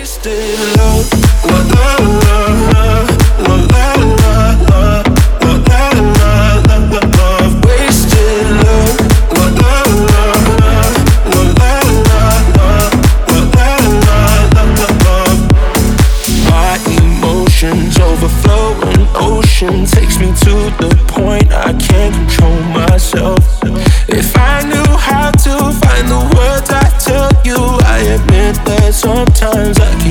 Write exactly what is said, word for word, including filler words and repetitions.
wasted love. La la la la la la la la la la la love. Wasted love. La la la la la la la la la la love. My emotions overflow, an ocean takes me to the point I can't control myself. If I knew how to find the words I tell you, I admit that sometimes I can't.